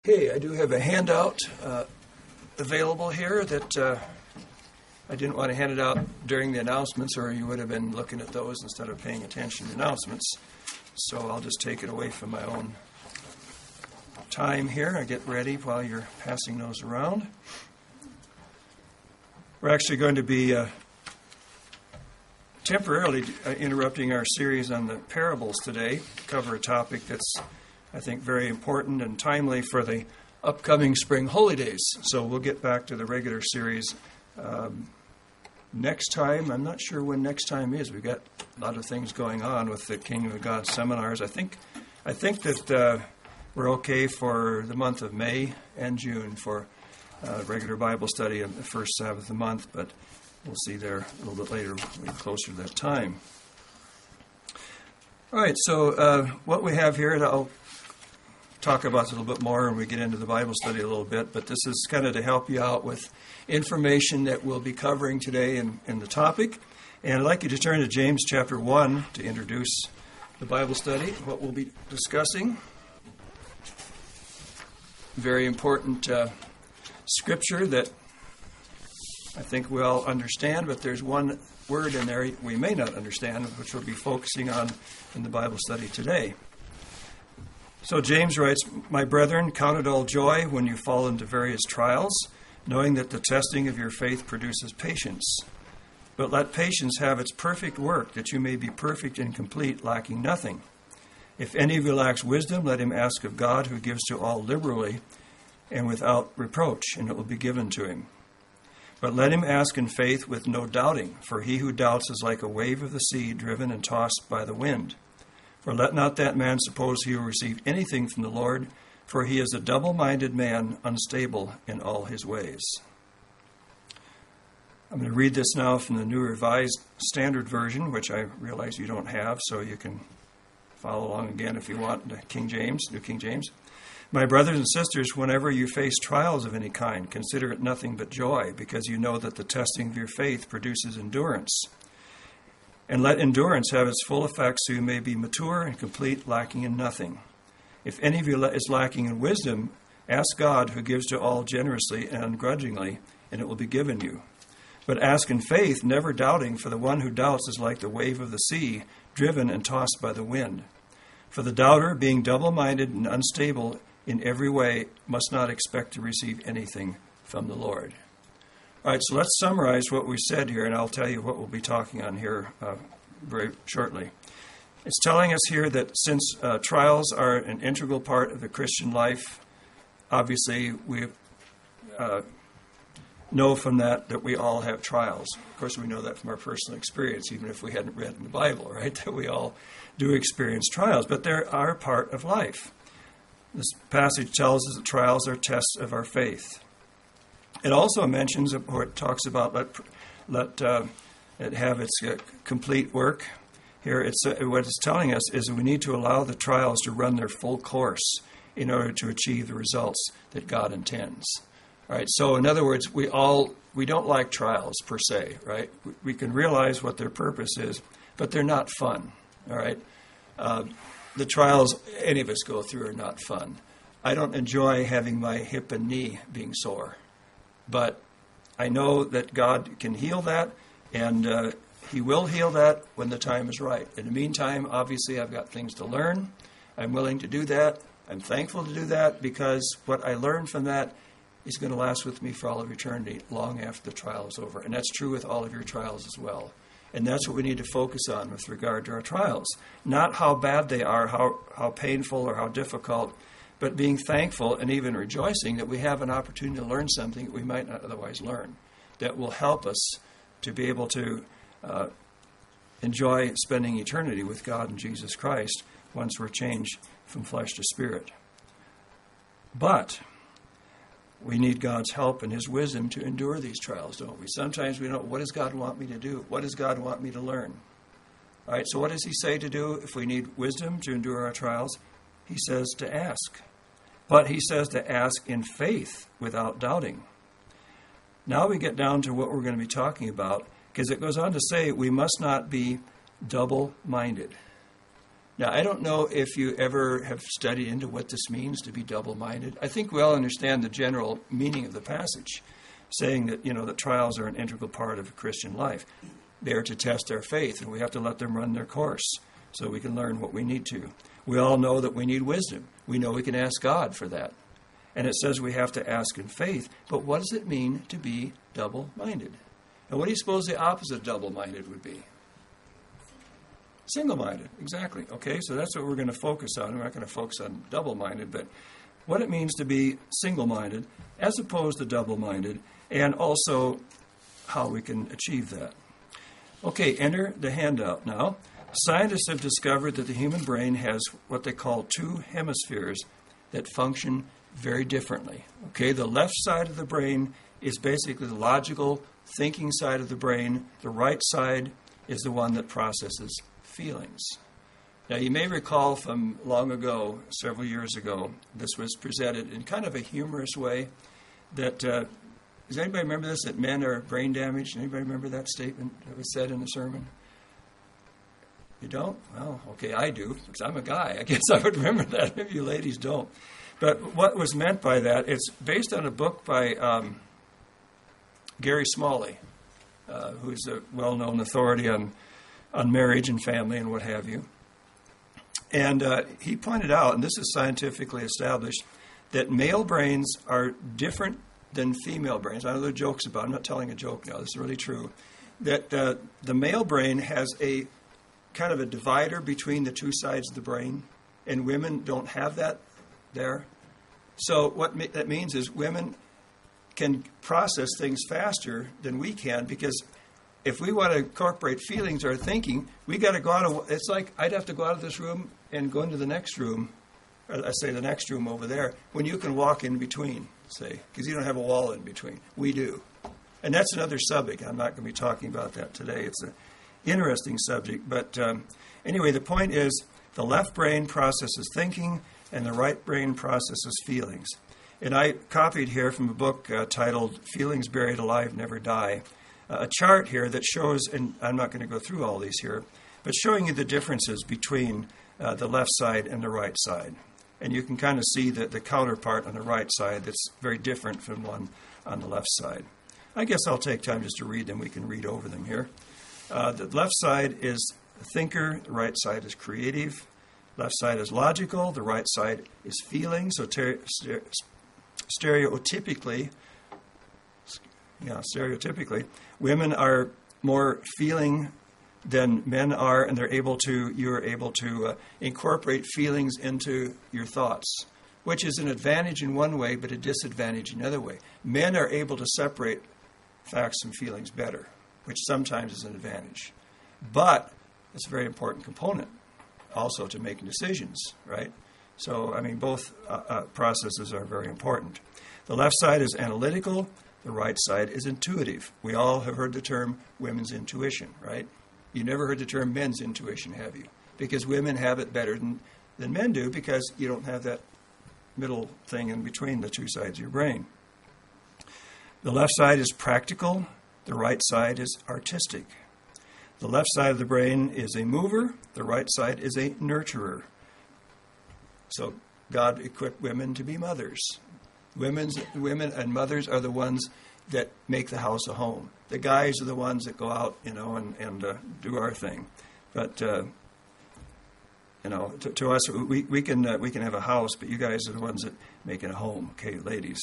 Okay, I do have a handout available here that I didn't want to hand it out during the announcements, or you would have been looking at those instead of paying attention to the announcements. So I'll just take it away from my own time here. I get ready while you're passing those around. We're actually going to be temporarily interrupting our series on the parables today to cover a topic that's, I think, very important and timely for the upcoming spring holy days. So we'll get back to the regular series next time. I'm not sure when next time is. We've got a lot of things going on with the Kingdom of God seminars. I think that we're okay for the month of May and June for regular Bible study on the first Sabbath of the month, but we'll see there a little bit later when we get closer to that time. All right, so what we have here, and I'll talk about this a little bit more when we get into the Bible study a little bit, but this is kind of to help you out with information that we'll be covering today in the topic. And I'd like you to turn to James chapter 1 to introduce the Bible study, what we'll be discussing. Very important scripture that I think we all understand, but there's one word in there we may not understand, which we'll be focusing on in the Bible study today. So James writes, "My brethren, count it all joy when you fall into various trials, knowing that the testing of your faith produces patience. But let patience have its perfect work, that you may be perfect and complete, lacking nothing. If any of you lacks wisdom, let him ask of God, who gives to all liberally and without reproach, and it will be given to him. But let him ask in faith with no doubting, for he who doubts is like a wave of the sea driven and tossed by the wind. For let not that man suppose he will receive anything from the Lord, for he is a double-minded man, unstable in all his ways." I'm going to read this now from the New Revised Standard Version, which I realize you don't have, so you can follow along again if you want, New King James. "My brothers and sisters, whenever you face trials of any kind, consider it nothing but joy, because you know that the testing of your faith produces endurance. And let endurance have its full effect, so you may be mature and complete, lacking in nothing. If any of you is lacking in wisdom, ask God, who gives to all generously and ungrudgingly, and it will be given you. But ask in faith, never doubting, for the one who doubts is like the wave of the sea, driven and tossed by the wind. For the doubter, being double-minded and unstable in every way, must not expect to receive anything from the Lord." All right, so let's summarize what we said here, and I'll tell you what we'll be talking on here very shortly. It's telling us here that since trials are an integral part of the Christian life, obviously we know from that we all have trials. Of course, we know that from our personal experience, even if we hadn't read in the Bible, right, that we all do experience trials, but they are part of life. This passage tells us that trials are tests of our faith. It also mentions, or it talks about let it have its complete work. Here, what it's telling us is that we need to allow the trials to run their full course in order to achieve the results that God intends. All right. So, in other words, we don't like trials per se, right? We can realize what their purpose is, but they're not fun. All right. The trials any of us go through are not fun. I don't enjoy having my hip and knee being sore. But I know that God can heal that, and he will heal that when the time is right. In the meantime, obviously, I've got things to learn. I'm willing to do that. I'm thankful to do that, because what I learn from that is going to last with me for all of eternity, long after the trial is over. And that's true with all of your trials as well. And that's what we need to focus on with regard to our trials. Not how bad they are, how painful or how difficult, but being thankful and even rejoicing that we have an opportunity to learn something that we might not otherwise learn, that will help us to be able to enjoy spending eternity with God and Jesus Christ once we're changed from flesh to spirit. But we need God's help and his wisdom to endure these trials, don't we? Sometimes we don't, what does God want me to do? What does God want me to learn? All right, so what does he say to do if we need wisdom to endure our trials? He says to ask. But he says to ask in faith without doubting. Now we get down to what we're going to be talking about, because it goes on to say we must not be double-minded. Now, I don't know if you ever have studied into what this means to be double-minded. I think we all understand the general meaning of the passage, saying that, that trials are an integral part of a Christian life. They are to test our faith, and we have to let them run their course so we can learn what we need to. We all know that we need wisdom. We know we can ask God for that. And it says we have to ask in faith. But what does it mean to be double-minded? And what do you suppose the opposite of double-minded would be? Single-minded, exactly. Okay, so that's what we're going to focus on. We're not going to focus on double-minded, but what it means to be single-minded as opposed to double-minded, and also how we can achieve that. Okay, enter the handout now. Scientists have discovered that the human brain has what they call two hemispheres that function very differently. Okay, the left side of the brain is basically the logical, thinking side of the brain. The right side is the one that processes feelings. Now, you may recall from long ago, several years ago, this was presented in kind of a humorous way that, does anybody remember this, that men are brain damaged? Anybody remember that statement that was said in the sermon? You don't? Well, okay, I do, because I'm a guy. I guess I would remember that. Maybe you ladies don't. But what was meant by that, it's based on a book by Gary Smalley, who's a well-known authority on marriage and family and what have you. And he pointed out, and this is scientifically established, that male brains are different than female brains. I know there are jokes about it. I'm not telling a joke now. This is really true. That the male brain has a kind of a divider between the two sides of the brain, and women don't have that there. So what that means is women can process things faster than we can, because if we want to incorporate feelings or thinking, we got to go out of, it's like I'd have to go out of this room and go into the next room, or I say the next room over there, when you can walk in between, say, because you don't have a wall in between. We do. And that's another subject. I'm not going to be talking about that today. It's an interesting subject. But anyway, the point is the left brain processes thinking and the right brain processes feelings. And I copied here from a book titled Feelings Buried Alive Never Die, a chart here that shows, and I'm not going to go through all these here, but showing you the differences between the left side and the right side. And you can kind of see the counterpart on the right side that's very different from one on the left side. I guess I'll take time just to read them. We can read over them here. The left side is thinker, the right side is creative. Left side is logical, the right side is feeling. So stereotypically, women are more feeling than men are, and you're able to incorporate feelings into your thoughts, which is an advantage in one way, but a disadvantage in another way. Men are able to separate facts and feelings better, which sometimes is an advantage. But it's a very important component also to making decisions, right? So, I mean, both processes are very important. The left side is analytical. The right side is intuitive. We all have heard the term women's intuition, right? You never heard the term men's intuition, have you? Because women have it better than men do, because you don't have that middle thing in between the two sides of your brain. The left side is practical. The right side is artistic. The left side of the brain is a mover. The right side is a nurturer. So God equipped women to be mothers. Women and mothers are the ones that make the house a home. The guys are the ones that go out, and do our thing. But to us, we can have a house, but you guys are the ones that make it a home. Okay, ladies.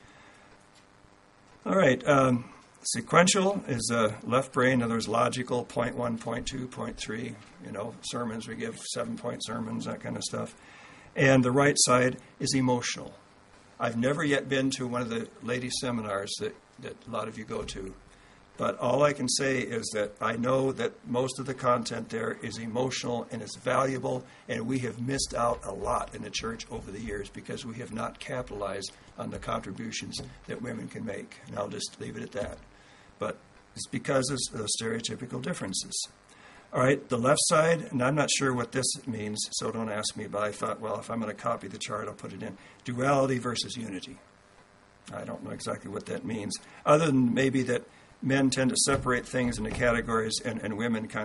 All right. Sequential is left brain. In other words, logical. Point 1, point 2, point 3. Sermons we give 7-point sermons, that kind of stuff. And the right side is emotional. I've never yet been to one of the ladies' seminars that a lot of you go to. But all I can say is that I know that most of the content there is emotional and it's valuable, and we have missed out a lot in the church over the years because we have not capitalized on the contributions that women can make. And I'll just leave it at that. But it's because of the stereotypical differences. All right, the left side, and I'm not sure what this means, so don't ask me, but I thought, well, if I'm going to copy the chart, I'll put it in. Duality versus unity. I don't know exactly what that means, other than maybe that men tend to separate things into categories and women kind of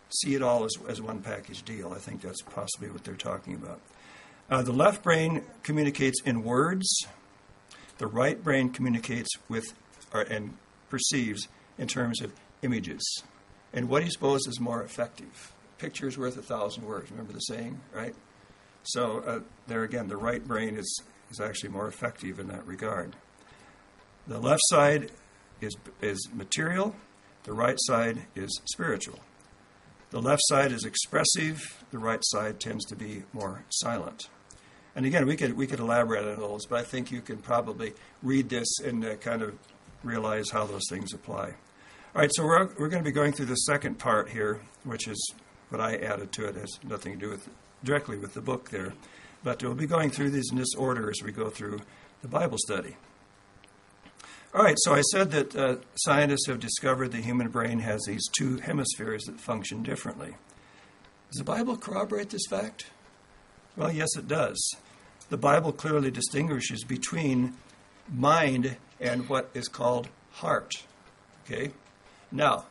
see it all as one package deal. I think that's possibly what they're talking about. The left brain communicates in words. The right brain communicates with and perceives in terms of images. And what do you suppose is more effective? Picture is worth 1,000 words. Remember the saying, right? So there again, the right brain is actually more effective in that regard. The left side is material. The right side is spiritual. The left side is expressive. The right side tends to be more silent. And again, we could elaborate on those, but I think you can probably read this and kind of realize how those things apply. All right, so we're going to be going through the second part here, which is what I added to it. It has nothing to do directly with the book there. But we'll be going through these in this order as we go through the Bible study. All right, so I said that scientists have discovered the human brain has these two hemispheres that function differently. Does the Bible corroborate this fact? Well, yes, it does. The Bible clearly distinguishes between mind and what is called heart. Okay? Now,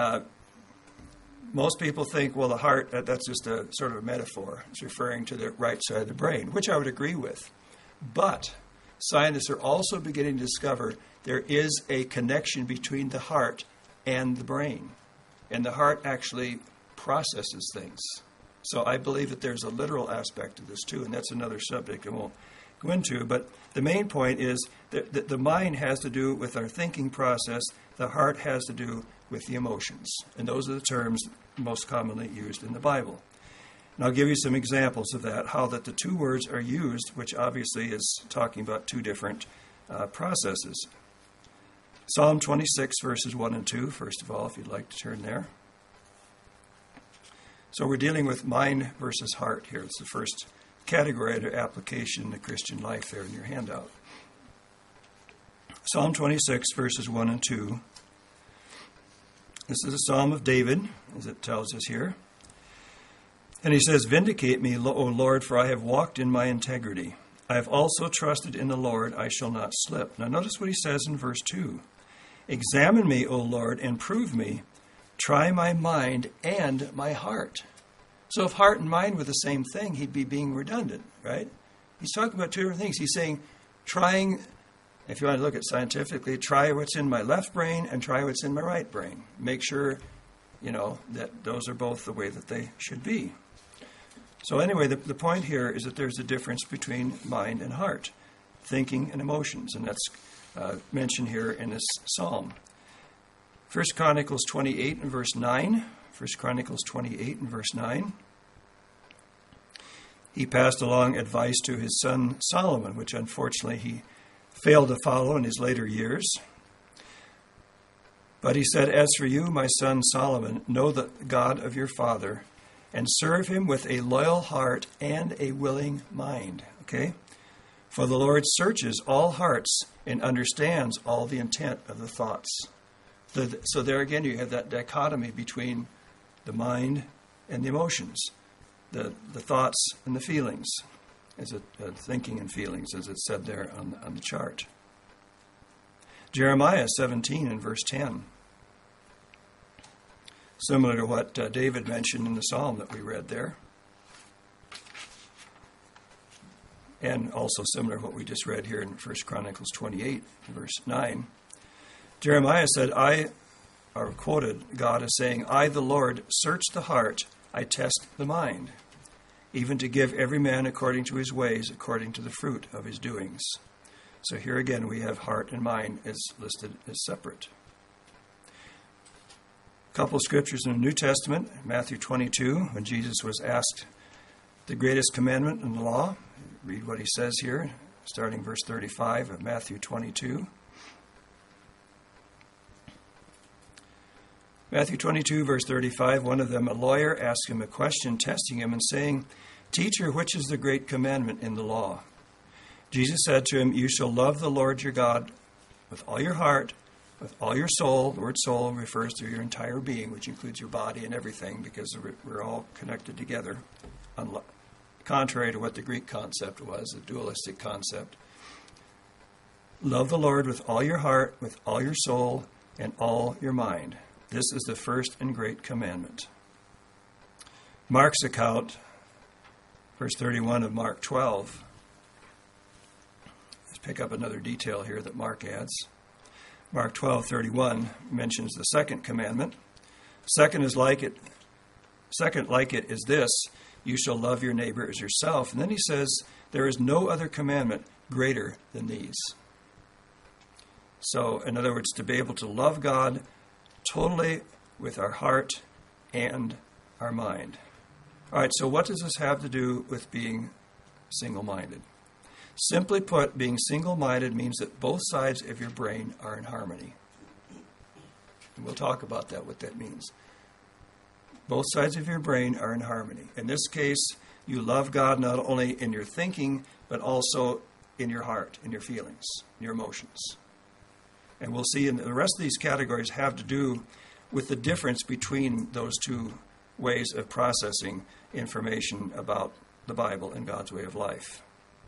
most people think, well, the heart, that's just a sort of a metaphor. It's referring to the right side of the brain, which I would agree with. But scientists are also beginning to discover there is a connection between the heart and the brain. And the heart actually processes things. So I believe that there's a literal aspect to this too, and that's another subject I won't go into. But the main point is that the mind has to do with our thinking process. The heart has to do with the emotions. And those are the terms most commonly used in the Bible. And I'll give you some examples of that, how that the two words are used, which obviously is talking about two different processes. Psalm 26, verses 1 and 2, first of all, if you'd like to turn there. So we're dealing with mind versus heart here. It's the first category under application in the Christian life there in your handout. Psalm 26, verses 1 and 2. This is a psalm of David, as it tells us here. And he says, "Vindicate me, O Lord, for I have walked in my integrity. I have also trusted in the Lord, I shall not slip." Now notice what he says in verse 2. "Examine me, O Lord, and prove me. Try my mind and my heart." So if heart and mind were the same thing, he'd be being redundant, right? He's talking about two different things. He's saying, trying, if you want to look at it scientifically, try what's in my left brain and try what's in my right brain. Make sure, that those are both the way that they should be. So anyway, the point here is that there's a difference between mind and heart, thinking and emotions, and that's mentioned here in this psalm. 1 Chronicles 28 and verse 9. 1 Chronicles 28 and verse 9. He passed along advice to his son Solomon, which unfortunately he failed to follow in his later years. But he said, "As for you, my son Solomon, know the God of your father, and serve him with a loyal heart and a willing mind." Okay? "For the Lord searches all hearts and understands all the intent of the thoughts." So there again, you have that dichotomy between the mind and the emotions, the thoughts and the feelings, thinking and feelings, as it's said there on the chart. Jeremiah 17 and verse 10. Similar to what David mentioned in the psalm that we read there. And also similar to what we just read here in 1 Chronicles 28, verse 9. Jeremiah said, quoted God as saying, "I, the Lord, search the heart, I test the mind, even to give every man according to his ways, according to the fruit of his doings." So here again we have heart and mind as listed as separate. A couple of scriptures in the New Testament, Matthew 22, when Jesus was asked the greatest commandment in the law. Read what he says here, starting verse 35 of Matthew 22. Matthew 22, verse 35, one of them, a lawyer, asked him a question, testing him and saying, "Teacher, which is the great commandment in the law?" Jesus said to him, "You shall love the Lord your God with all your heart, with all your soul." The word soul refers to your entire being, which includes your body and everything, because we're all connected together, contrary to what the Greek concept was, a dualistic concept. Love the Lord with all your heart, with all your soul, and all your mind. This is the first and great commandment. Mark's account, verse 31 of Mark 12. Let's pick up another detail here that Mark adds. Mark 12:31 mentions the second commandment. Second like it is this, you shall love your neighbor as yourself. And then he says, there is no other commandment greater than these. So, in other words, to be able to love God totally with our heart and our mind. All right, so what does this have to do with being single-minded? Simply put, being single-minded means that both sides of your brain are in harmony. And we'll talk about that, what that means. Both sides of your brain are in harmony. In this case, you love God not only in your thinking, but also in your heart, in your feelings, your emotions. And we'll see in the rest of these categories have to do with the difference between those two ways of processing information about the Bible and God's way of life.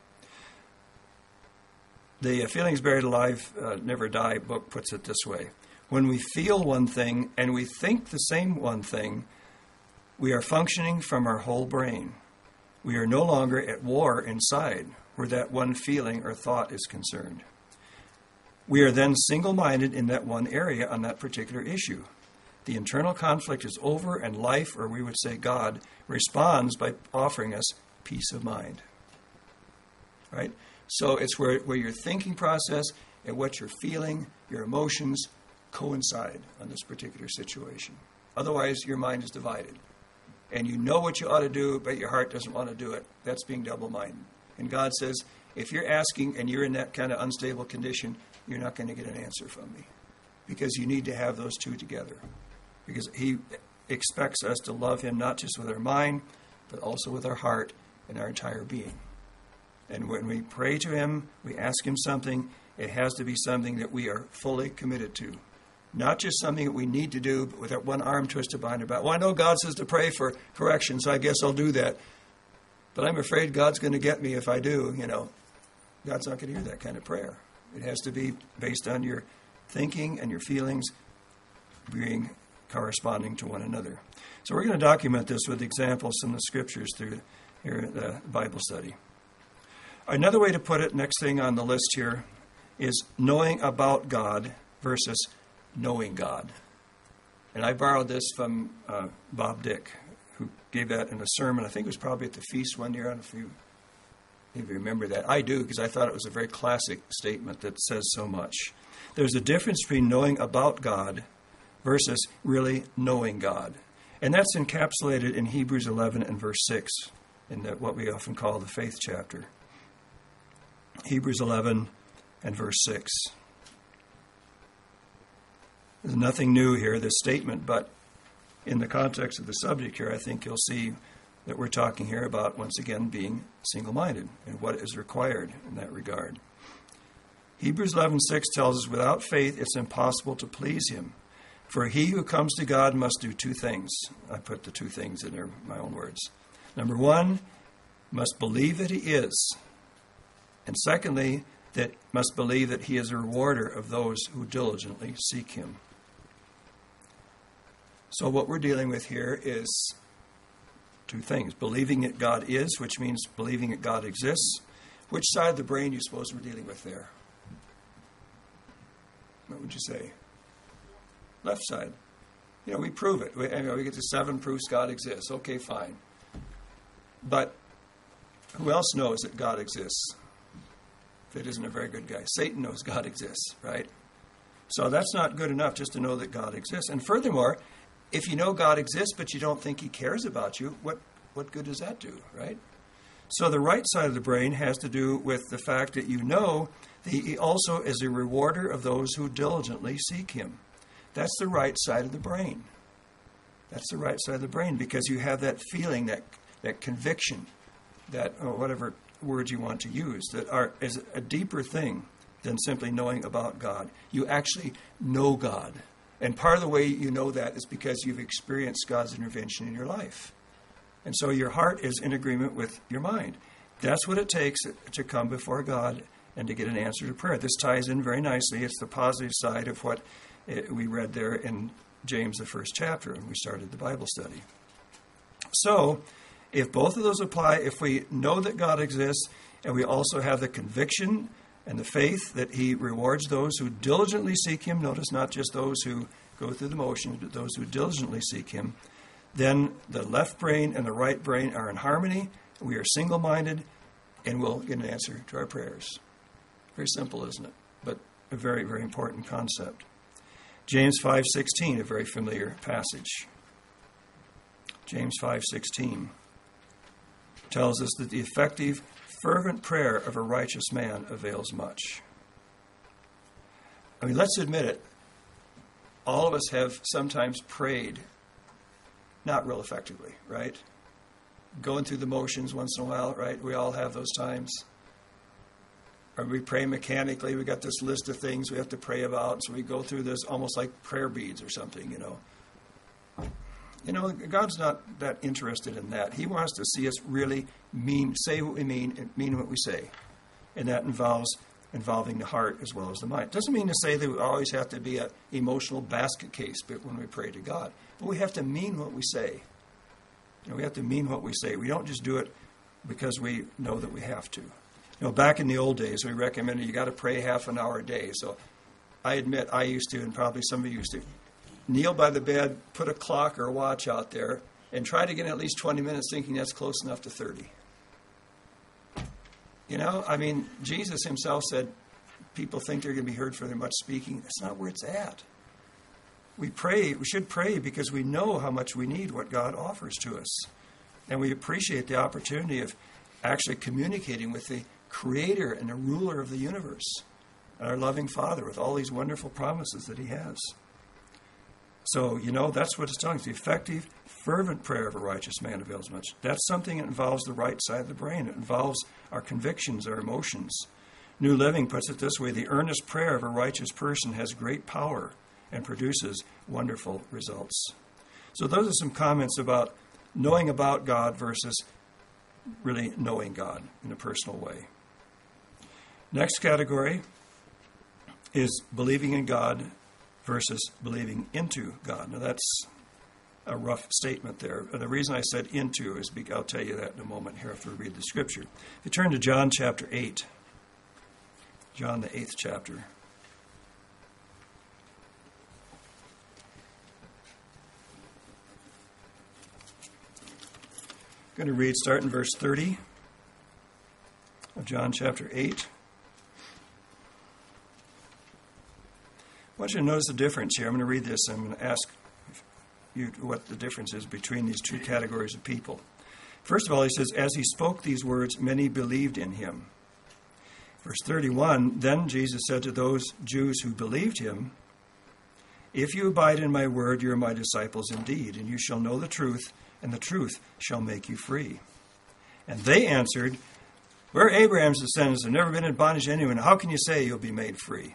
The Feelings Buried Alive, Never Die book puts it this way. When we feel one thing and we think the same one thing, we are functioning from our whole brain. We are no longer at war inside, where that one feeling or thought is concerned. We are then single-minded in that one area on that particular issue. The internal conflict is over, and life, or we would say God, responds by offering us peace of mind. Right? So it's where your thinking process and what you're feeling, your emotions, coincide on this particular situation. Otherwise, your mind is divided. And you know what you ought to do, but your heart doesn't want to do it. That's being double-minded. And God says, if you're asking and you're in that kind of unstable condition, you're not going to get an answer from me. Because you need to have those two together. Because he expects us to love him not just with our mind, but also with our heart and our entire being. And when we pray to him, we ask him something, it has to be something that we are fully committed to. Not just something that we need to do, but with that one arm twisted behind our back. Well, I know God says to pray for correction, so I guess I'll do that. But I'm afraid God's going to get me if I do, God's not going to hear that kind of prayer. It has to be based on your thinking and your feelings being corresponding to one another. So we're going to document this with examples from the scriptures through here the Bible study. Another way to put it, next thing on the list here, is knowing about God versus knowing God. And I borrowed this from Bob Dick, who gave that in a sermon. I think it was probably at the feast one year. I don't know if you remember that. I do, because I thought it was a very classic statement that says so much. There's a difference between knowing about God versus really knowing God. And that's encapsulated in Hebrews 11 and verse 6, in what we often call the faith chapter. Hebrews 11 and verse 6. There's nothing new here, this statement, but in the context of the subject here, I think you'll see that we're talking here about, once again, being single-minded and what is required in that regard. Hebrews 11:6 tells us, without faith, it's impossible to please him. For he who comes to God must do two things. I put the two things in there, my own words. Number one, must believe that he is. And secondly, that must believe that he is a rewarder of those who diligently seek him. So what we're dealing with here is two things. Believing that God is, which means believing that God exists. Which side of the brain do you suppose we're dealing with there? What would you say? Left side. We prove it. We get to 7 proofs God exists. Okay, fine. But who else knows that God exists? If it isn't a very good guy. Satan knows God exists, right? So that's not good enough just to know that God exists. And furthermore, if you know God exists but you don't think he cares about you, what good does that do, right? So the right side of the brain has to do with the fact that you know that he also is a rewarder of those who diligently seek him. That's the right side of the brain. That's the right side of the brain, because you have that feeling, that conviction, that, or whatever words you want to use, that is a deeper thing than simply knowing about God. You actually know God. And part of the way you know that is because you've experienced God's intervention in your life. And so your heart is in agreement with your mind. That's what it takes to come before God and to get an answer to prayer. This ties in very nicely. It's the positive side of what we read there in James, the first chapter, when we started the Bible study. So, if both of those apply, if we know that God exists, and we also have the conviction and the faith that he rewards those who diligently seek him, notice not just those who go through the motions, but those who diligently seek him, then the left brain and the right brain are in harmony, we are single-minded, and we'll get an answer to our prayers. Very simple, isn't it? But a very, very important concept. James 5:16, a very familiar passage. James 5:16 tells us that the effective, fervent prayer of a righteous man avails much. I mean, let's admit it. All of us have sometimes prayed not real effectively, right? Going through the motions once in a while, right? We all have those times. Or we pray mechanically. We got this list of things we have to pray about, so we go through this almost like prayer beads or something, You know, God's not that interested in that. He wants to see us really say what we mean and mean what we say. And that involving the heart as well as the mind. Doesn't mean to say that we always have to be an emotional basket case when we pray to God. But we have to mean what we say. We have to mean what we say. We don't just do it because we know that we have to. Back in the old days, we recommended you got to pray half an hour a day. So I admit I used to, and probably some of you used to, kneel by the bed, put a clock or a watch out there, and try to get at least 20 minutes thinking that's close enough to 30. Jesus himself said people think they're going to be heard for their much speaking. That's not where it's at. We should pray because we know how much we need what God offers to us. And we appreciate the opportunity of actually communicating with the creator and the ruler of the universe, and our loving Father with all these wonderful promises that he has. So, that's what it's telling us. The effective, fervent prayer of a righteous man avails much. That's something that involves the right side of the brain. It involves our convictions, our emotions. New Living puts it this way: the earnest prayer of a righteous person has great power and produces wonderful results. So those are some comments about knowing about God versus really knowing God in a personal way. Next category is believing in God versus believing into God. Now that's a rough statement there. And the reason I said into is because I'll tell you that in a moment here after we read the scripture. If you turn to John chapter 8, John the 8th chapter. I'm going to read starting verse 30 of John chapter 8. I want you to notice the difference here. I'm going to read this. I'm going to ask you what the difference is between these two categories of people. First of all, he says, as he spoke these words, many believed in him. Verse 31, then Jesus said to those Jews who believed him, if you abide in my word, you are my disciples indeed, and you shall know the truth, and the truth shall make you free. And they answered, we're Abraham's descendants, have never been in bondage to anyone. How can you say you'll be made free?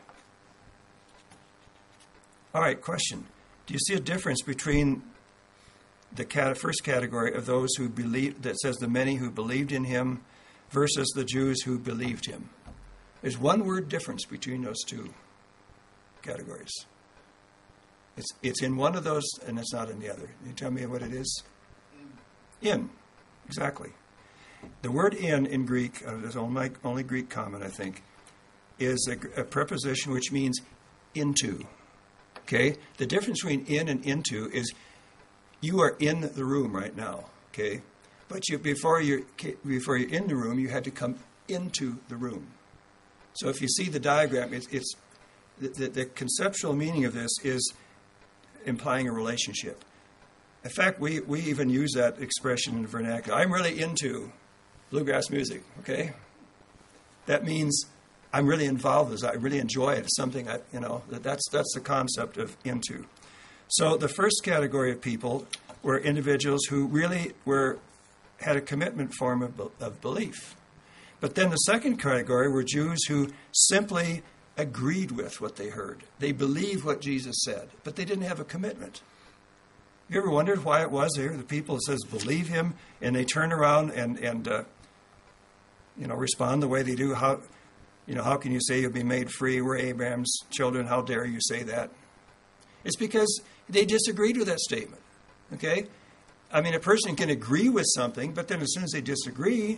All right, question. Do you see a difference between the first category of those who believe, that says the many who believed in him, versus the Jews who believed him? There's one word difference between those two categories. It's in one of those, and it's not in the other. Can you tell me what it is? In. Exactly. The word in Greek, there's only Greek comment, I think, is a preposition which means into. Okay? The difference between in and into is you are in the room right now. Okay? But before you're in the room, you had to come into the room. So if you see the diagram, it's the conceptual meaning of this is implying a relationship. In fact, we even use that expression in the vernacular. I'm really into bluegrass music, okay? That means I'm really involved with it. I really enjoy it. It's something, that's the concept of into. So the first category of people were individuals who really had a commitment form of belief. But then the second category were Jews who simply agreed with what they heard. They believed what Jesus said, but they didn't have a commitment. You ever wondered why it was there? The people, it says, believe him, and they turn around and respond the way they do. How can you say you'll be made free? We're Abraham's children. How dare you say that? It's because they disagreed with that statement. Okay? I mean, a person can agree with something, but then as soon as they disagree,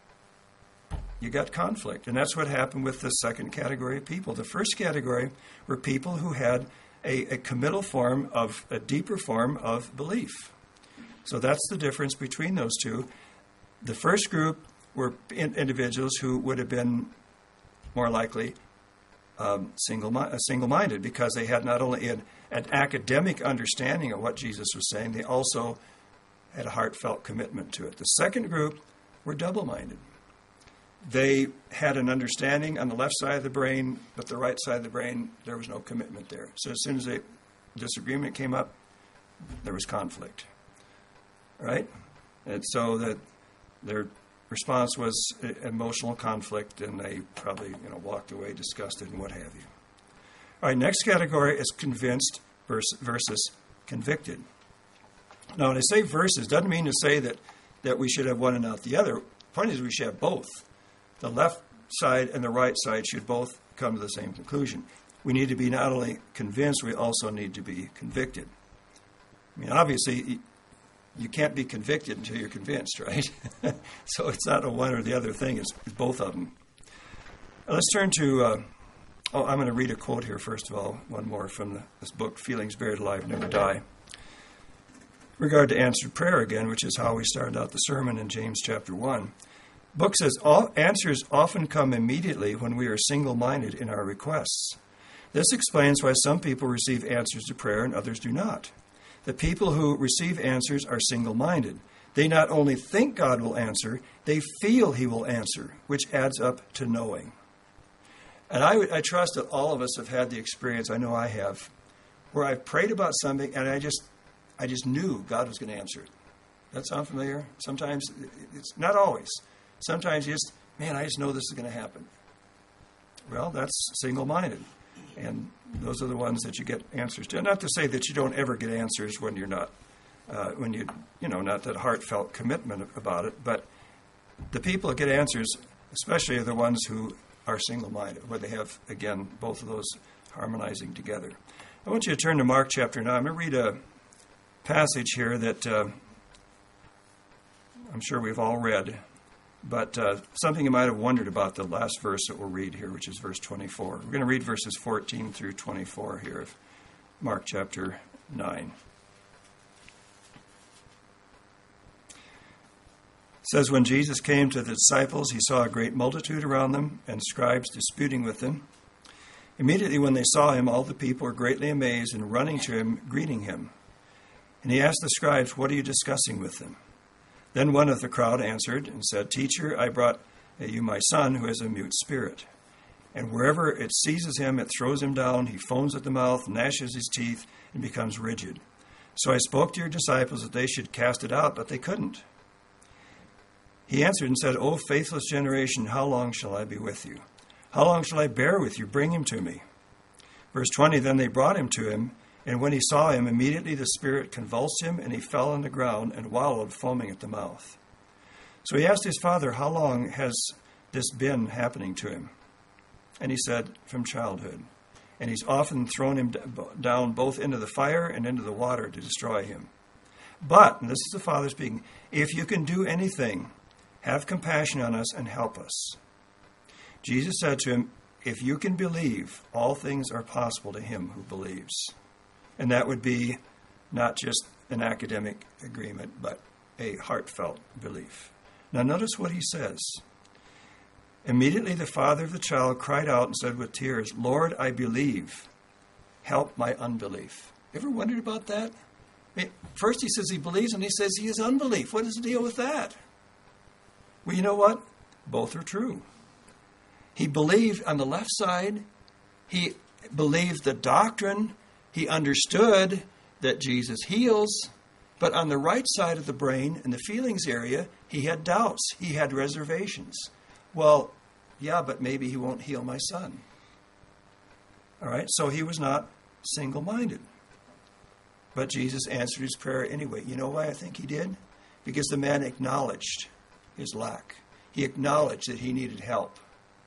you got conflict. And that's what happened with the second category of people. The first category were people who had a committal form of, a deeper form of belief. So that's the difference between those two. The first group were individuals who would have been more likely single-minded, because they had not only an academic understanding of what Jesus was saying, they also had a heartfelt commitment to it. The second group were double-minded. They had an understanding on the left side of the brain, but the right side of the brain, there was no commitment there. So as soon as a disagreement came up, there was conflict. Right? And so that their response was emotional conflict, and they probably walked away disgusted and what have you. All right, next category is convinced versus convicted. Now, when I say versus, doesn't mean to say that we should have one and not the other. The point is we should have both. The left side and the right side should both come to the same conclusion. We need to be not only convinced, we also need to be convicted. I mean, obviously, you can't be convicted until you're convinced, right? So it's not a one or the other thing, it's both of them. Let's turn to, I'm going to read a quote here first of all, one more from this book, Feelings Buried Alive Never Die. In regard to answered prayer again, which is how we started out the sermon in James chapter 1. The book says, all answers often come immediately when we are single-minded in our requests. This explains why some people receive answers to prayer and others do not. The people who receive answers are single-minded. They not only think God will answer, they feel he will answer, which adds up to knowing. And I trust that all of us have had the experience, I know I have, where I've prayed about something and I just knew God was going to answer it. That sound familiar? Sometimes, it's not always. Sometimes you just, I just know this is going to happen. Well, that's single-minded. And those are the ones that you get answers to. Not to say that you don't ever get answers when you're not, not that heartfelt commitment about it, but the people that get answers, especially, are the ones who are single-minded, where they have, again, both of those harmonizing together. I want you to turn to Mark chapter 9. I'm going to read a passage here that I'm sure we've all read, but something you might have wondered about, the last verse that we'll read here, which is verse 24. We're going to read verses 14 through 24 here of Mark chapter 9. It says, when Jesus came to the disciples, he saw a great multitude around them and scribes disputing with them. Immediately when they saw him, all the people were greatly amazed and running to him, greeting him. And he asked the scribes, what are you discussing with them? Then one of the crowd answered and said, Teacher, I brought you my son who has a mute spirit. And wherever it seizes him, it throws him down. He foams at the mouth, gnashes his teeth, and becomes rigid. So I spoke to your disciples that they should cast it out, but they couldn't. He answered and said, O faithless generation, how long shall I be with you? How long shall I bear with you? Bring him to me. Verse 20, then they brought him to him. And when he saw him, immediately the spirit convulsed him, and he fell on the ground and wallowed, foaming at the mouth. So he asked his father, how long has this been happening to him? And he said, from childhood. And he's often thrown him down both into the fire and into the water to destroy him. But, and this is the father speaking, if you can do anything, have compassion on us and help us. Jesus said to him, if you can believe, all things are possible to him who believes. And that would be not just an academic agreement, but a heartfelt belief. Now notice what he says. Immediately the father of the child cried out and said with tears, Lord, I believe. Help my unbelief. Ever wondered about that? First he says he believes, and he says he has unbelief. What is the deal with that? Well, you know what? Both are true. He believed on the left side. He believed the doctrine. He understood that Jesus heals, but on the right side of the brain, in the feelings area, he had doubts. He had reservations. Well, yeah, but maybe he won't heal my son. All right, so he was not single-minded. But Jesus answered his prayer anyway. You know why I think he did? Because the man acknowledged his lack. He acknowledged that he needed help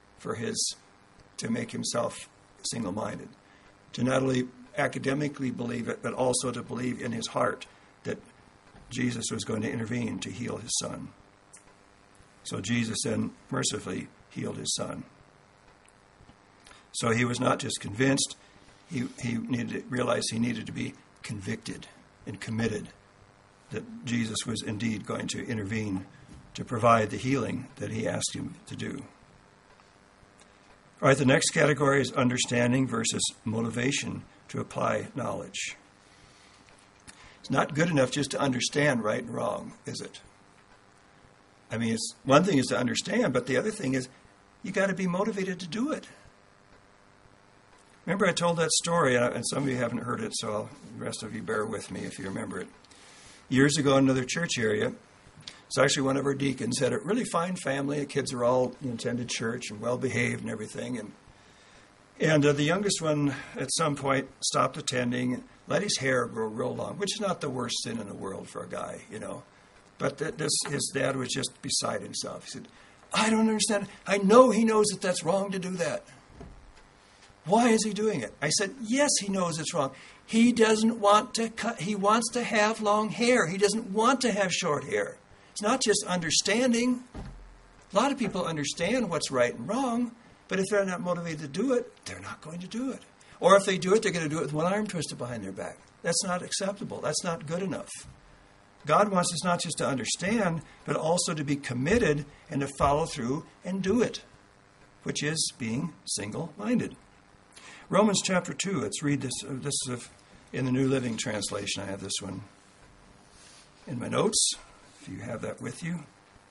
to make himself single-minded. To not only academically believe it, but also to believe in his heart that Jesus was going to intervene to heal his son. So Jesus then mercifully healed his son. So he was not just convinced, he needed to realize he needed to be convicted and committed that Jesus was indeed going to intervene to provide the healing that he asked him to do. All right, the next category is understanding versus motivation to apply knowledge. It's not good enough just to understand right and wrong, is it? I mean, it's one thing is to understand, but the other thing is you got to be motivated to do it. Remember I told that story, and some of you haven't heard it, so the rest of you bear with me if you remember it. Years ago in another church area, it's actually one of our deacons had a really fine family. The kids are all attended church and well-behaved and everything. And the youngest one at some point stopped attending, let his hair grow real long, which is not the worst sin in the world for a guy, you know. But his dad was just beside himself. He said, I don't understand. I know he knows that that's wrong to do that. Why is he doing it? I said, yes, he knows it's wrong. He doesn't want to cut. He wants to have long hair. He doesn't want to have short hair. It's not just understanding. A lot of people understand what's right and wrong, but if they're not motivated to do it, they're not going to do it. Or if they do it, they're going to do it with one arm twisted behind their back. That's not acceptable. That's not good enough. God wants us not just to understand, but also to be committed and to follow through and do it, which is being single-minded. Romans chapter 2, let's read this. This is in the New Living Translation. I have this one in my notes, if you have that with you.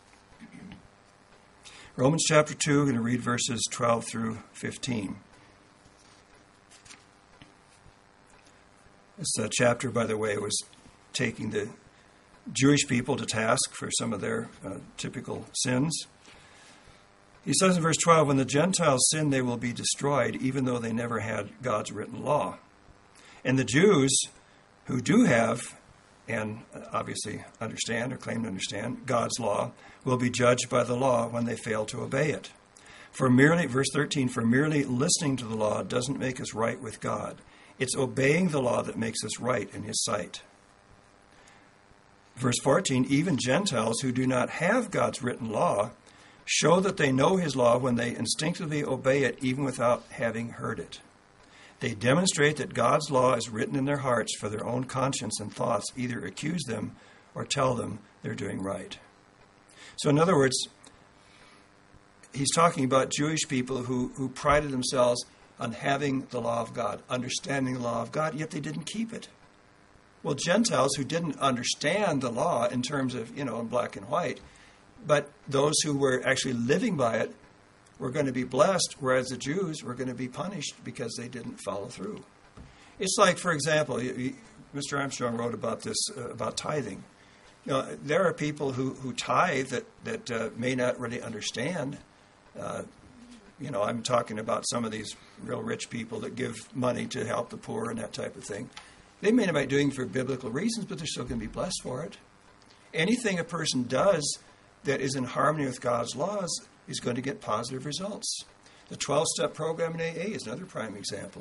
Romans chapter 2, I'm going to read verses 12 through 15. This chapter, by the way, was taking the Jewish people to task for some of their typical sins. He says in verse 12, when the Gentiles sin, they will be destroyed, even though they never had God's written law. And the Jews who do have, and obviously understand or claim to understand, God's law, will be judged by the law when they fail to obey it. For merely, verse 13, for merely listening to the law doesn't make us right with God. It's obeying the law that makes us right in his sight. Verse 14, even Gentiles who do not have God's written law show that they know his law when they instinctively obey it even without having heard it. They demonstrate that God's law is written in their hearts for their own conscience and thoughts either accuse them or tell them they're doing right. So in other words, he's talking about Jewish people who prided themselves on having the law of God, understanding the law of God, yet they didn't keep it. Well, Gentiles who didn't understand the law in terms of, in black and white, but those who were actually living by it were going to be blessed, whereas the Jews were going to be punished because they didn't follow through. It's like, for example, Mr. Armstrong wrote about this, about tithing. There are people who tithe that may not really understand. I'm talking about some of these real rich people that give money to help the poor and that type of thing. They may not be doing it for biblical reasons, but they're still going to be blessed for it. Anything a person does that is in harmony with God's laws is going to get positive results. The 12-step program in AA is another prime example.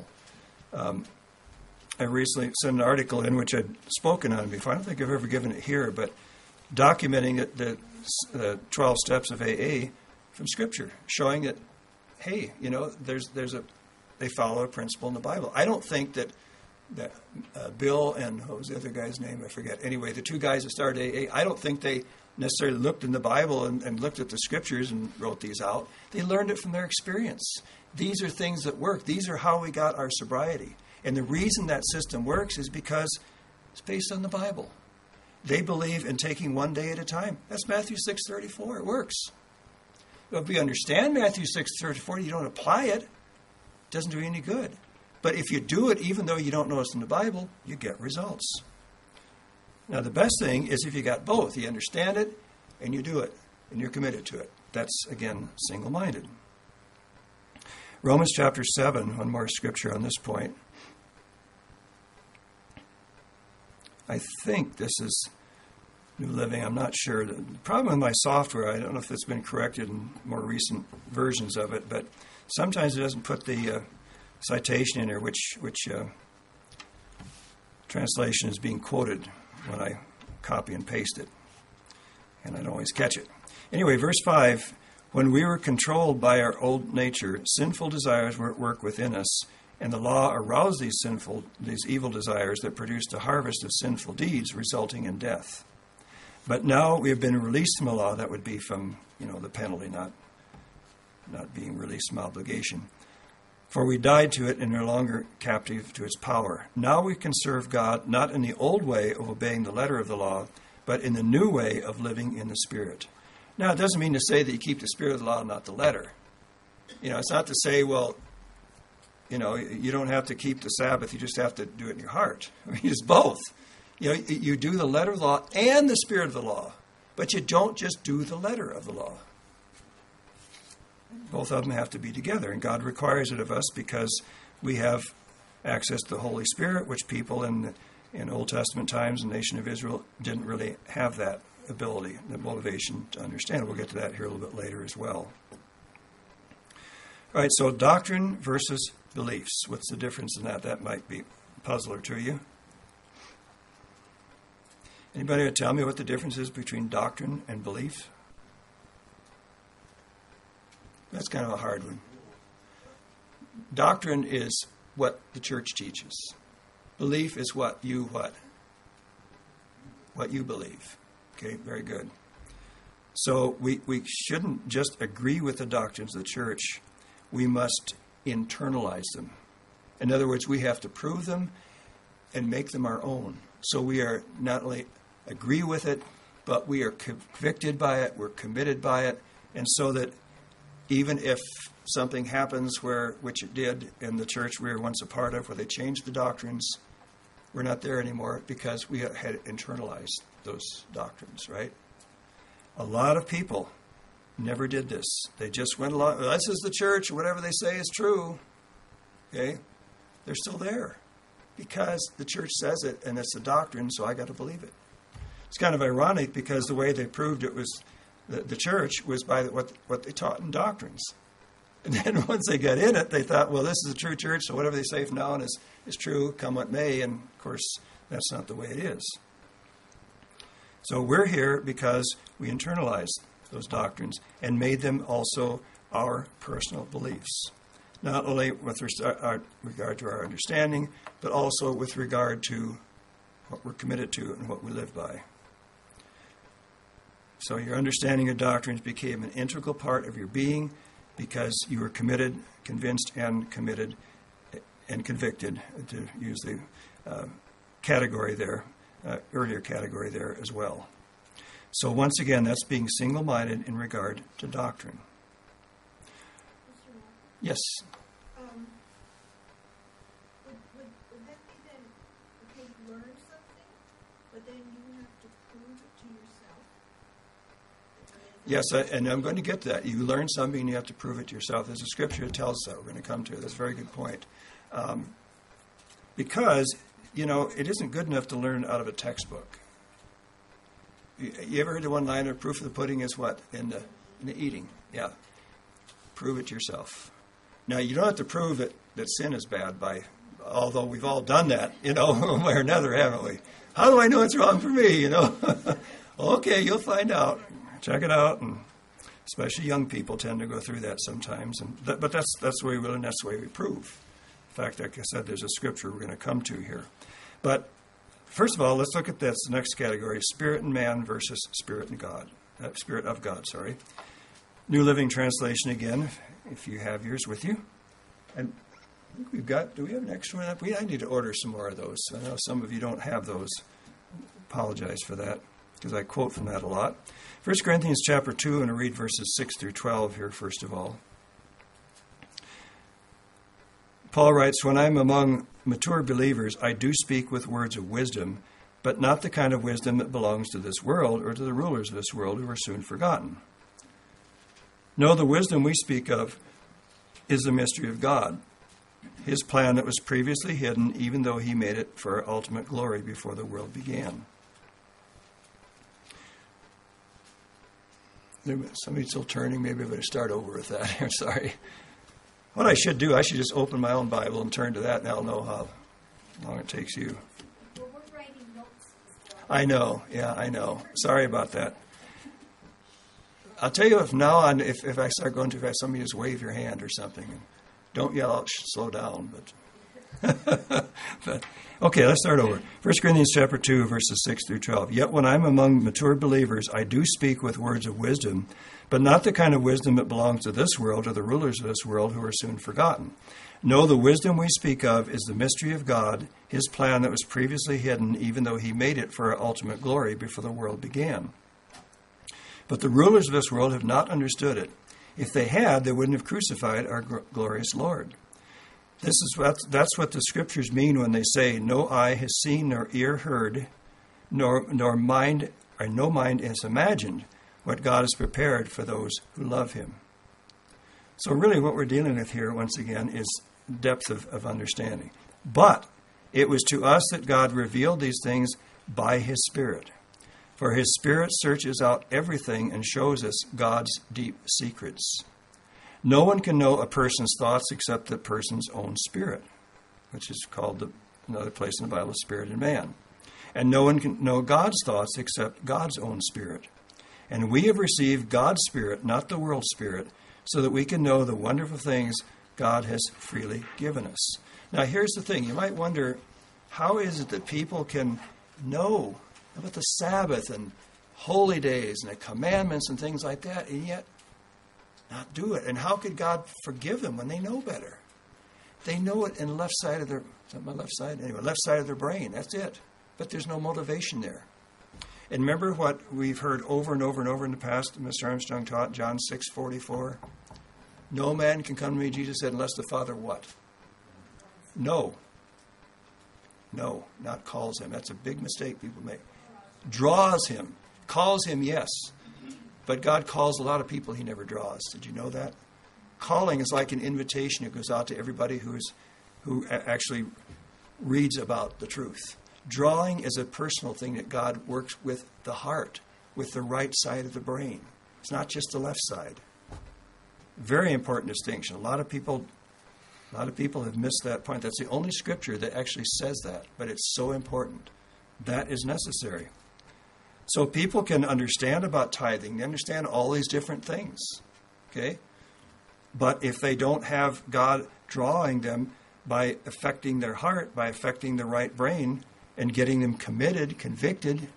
I recently sent an article in which I'd spoken on before. I don't think I've ever given it here, but documenting the 12 steps of AA from Scripture, showing that, hey, they follow a principle in the Bible. I don't think that Bill and what was the other guy's name? I forget. Anyway, the two guys that started AA, I don't think they necessarily looked in the Bible and looked at the Scriptures and wrote these out. They learned it from their experience. These are things that work. These are how we got our sobriety. And the reason that system works is because it's based on the Bible. They believe in taking one day at a time. That's Matthew 6:34. It works. If we understand Matthew 6:34, you don't apply it, it doesn't do you any good. But if you do it, even though you don't know it's in the Bible, you get results. Now, the best thing is if you got both. You understand it, and you do it, and you're committed to it. That's, again, single-minded. Romans chapter 7, one more scripture on this point. I think this is New Living. I'm not sure. The problem with my software, I don't know if it's been corrected in more recent versions of it, but sometimes it doesn't put the citation in there, which translation is being quoted when I copy and paste it. And I don't always catch it. Anyway, verse 5, when we were controlled by our old nature, sinful desires were at work within us, and the law aroused these evil desires that produced a harvest of sinful deeds, resulting in death. But now we have been released from a law. That would be from, the penalty, not being released from obligation. For we died to it and no longer captive to its power. Now we can serve God not in the old way of obeying the letter of the law, but in the new way of living in the Spirit. Now, it doesn't mean to say that you keep the spirit of the law, not the letter. It's not to say, well, you don't have to keep the Sabbath, you just have to do it in your heart. I mean, it's both. You do the letter of the law and the spirit of the law, but you don't just do the letter of the law. Both of them have to be together, and God requires it of us because we have access to the Holy Spirit, which people in Old Testament times, the nation of Israel, didn't really have that ability, the motivation to understand. We'll get to that here a little bit later as well. All right, so doctrine versus beliefs. What's the difference in that? That might be a puzzler to you. Anybody want to tell me what the difference is between doctrine and belief? That's kind of a hard one. Doctrine is what the church teaches. Belief is what you believe. Okay, very good. So we shouldn't just agree with the doctrines of the church. We must internalize them. In other words, we have to prove them and make them our own. So we are not only agree with it, but we are convicted by it, we're committed by it, and so that even if something happens which it did in the church we were once a part of, where they changed the doctrines, we're not there anymore because we had internalized those doctrines, right? A lot of people never did this. They just went along, this is the church, whatever they say is true. Okay? They're still there because the church says it and it's a doctrine, so I got to believe it. It's kind of ironic because the way they proved it was the church was by what they taught in doctrines. And then once they got in it, they thought, well, this is a true church, so whatever they say from now on is true, come what may. And, of course, that's not the way it is. So we're here because we internalized those doctrines and made them also our personal beliefs. Not only with regard to our understanding, but also with regard to what we're committed to and what we live by. So your understanding of doctrines became an integral part of your being because you were committed, convinced, and committed and convicted, to use the category there, earlier category there as well. So once again, that's being single-minded in regard to doctrine. Yes? Would that be then, okay, you learn something, but then you have to prove it to yourself? Yes, and I'm going to get to that. You learn something and you have to prove it to yourself. There's a scripture that tells us that. We're going to come to it. That's a very good point. Because, it isn't good enough to learn out of a textbook. You ever heard the one-liner, proof of the pudding is what? In the eating. Yeah. Prove it yourself. Now, you don't have to prove it that sin is bad although we've all done that, one way or another, haven't we? How do I know it's wrong for me, Okay, you'll find out. Check it out. And especially young people tend to go through that sometimes. But that's the way we learn, that's the way we prove. In fact, like I said, there's a scripture we're going to come to here. But first of all, let's look at this next category, spirit and man versus spirit and God. Spirit of God, sorry. New Living Translation again, if you have yours with you. And do we have an extra one up? I need to order some more of those. I know some of you don't have those. Apologize for that, because I quote from that a lot. 1 Corinthians chapter 2, and I'll read verses 6 through 12 here, first of all. Paul writes, when I'm among mature believers, I do speak with words of wisdom, but not the kind of wisdom that belongs to this world or to the rulers of this world who are soon forgotten. No, the wisdom we speak of is the mystery of God, his plan that was previously hidden, even though he made it for our ultimate glory before the world began. Somebody's still turning. Maybe I'm going to start over with that. I'm sorry. What I should do, I should just open my own Bible and turn to that, and I'll know how long it takes you. Well, we're writing notes as I know. Yeah, I know. Sorry about that. I'll tell you, if now on, if I start going too fast, somebody just wave your hand or something. Don't yell out, slow down. But okay, let's start over. 1 Corinthians chapter 2, verses 6 through 12. Yet when I'm among mature believers, I do speak with words of wisdom, but not the kind of wisdom that belongs to this world or the rulers of this world who are soon forgotten. No, the wisdom we speak of is the mystery of God, his plan that was previously hidden, even though he made it for our ultimate glory before the world began. But the rulers of this world have not understood it. If they had, they wouldn't have crucified our glorious Lord. That's what the scriptures mean when they say, no eye has seen nor ear heard, nor mind, or no mind has imagined what God has prepared for those who love him. So really what we're dealing with here, once again, is depth of understanding. But it was to us that God revealed these things by his Spirit. For his Spirit searches out everything and shows us God's deep secrets. No one can know a person's thoughts except the person's own spirit, which is called another place in the Bible, spirit in man. And no one can know God's thoughts except God's own spirit. And we have received God's Spirit, not the world's spirit, so that we can know the wonderful things God has freely given us. Now, here's the thing. You might wonder, how is it that people can know about the Sabbath and holy days and the commandments and things like that, and yet not do it? And how could God forgive them when they know better? They know it in the left side of their, is that my left side? Anyway, left side of their brain. That's it. But there's no motivation there. And remember what we've heard over and over and over in the past, Mr. Armstrong taught, John 6:44. No man can come to me, Jesus said, unless the Father what? No, not calls him. That's a big mistake people make. Draws him. Calls him, yes. But God calls a lot of people he never draws. Did you know that? Calling is like an invitation. It goes out to everybody who actually reads about the truth. Drawing is a personal thing that God works with the heart, with the right side of the brain. It's not just the left side. Very important distinction. A lot of people have missed that point. That's the only scripture that actually says that, but it's so important. That is necessary. So people can understand about tithing. They understand all these different things. Okay? But if they don't have God drawing them by affecting their heart, by affecting the right brain, and getting them committed, convicted,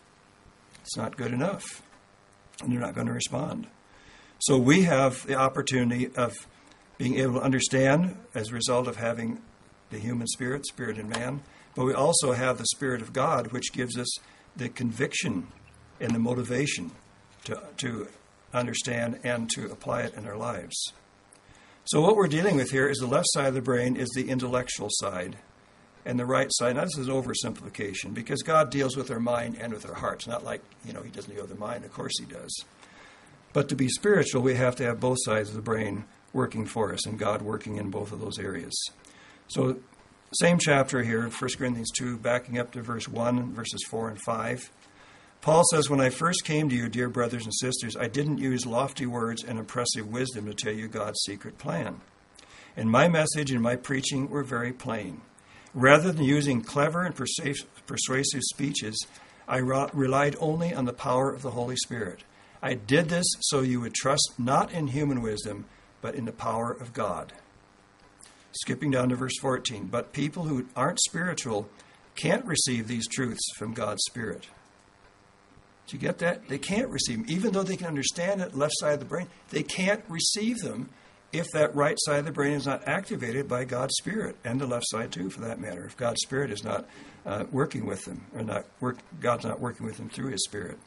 it's not good enough. And they're not going to respond. So we have the opportunity of being able to understand as a result of having the human spirit in man, but we also have the Spirit of God, which gives us the conviction and the motivation to understand and to apply it in our lives. So what we're dealing with here is the left side of the brain is the intellectual side, and the right side, now this is oversimplification, because God deals with our mind and with our hearts. Not like, he doesn't deal with the mind. Of course he does. But to be spiritual, we have to have both sides of the brain working for us, and God working in both of those areas. So, same chapter here, 1 Corinthians 2, backing up to verse 1, verses 4 and 5. Paul says, when I first came to you, dear brothers and sisters, I didn't use lofty words and impressive wisdom to tell you God's secret plan. And my message and my preaching were very plain. Rather than using clever and persuasive speeches, I relied only on the power of the Holy Spirit. I did this so you would trust not in human wisdom, but in the power of God. Skipping down to verse 14. But people who aren't spiritual can't receive these truths from God's Spirit. Do you get that? They can't receive them. Even though they can understand it, left side of the brain, they can't receive them if that right side of the brain is not activated by God's Spirit, and the left side too, for that matter. If God's Spirit is not working with them, or God's not working with them through His Spirit.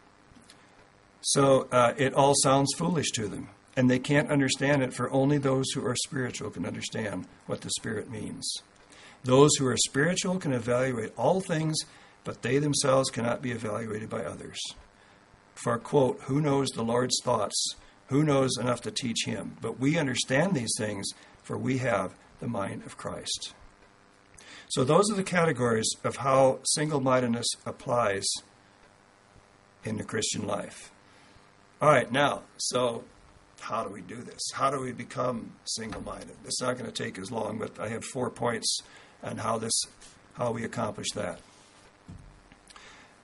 So it all sounds foolish to them, and they can't understand it, for only those who are spiritual can understand what the Spirit means. Those who are spiritual can evaluate all things, but they themselves cannot be evaluated by others. For, quote, who knows the Lord's thoughts? Who knows enough to teach him? But we understand these things, for we have the mind of Christ. So those are the categories of how single-mindedness applies in the Christian life. All right, now, so how do we do this? How do we become single-minded? It's not going to take as long, but I have 4 points on how we accomplish that.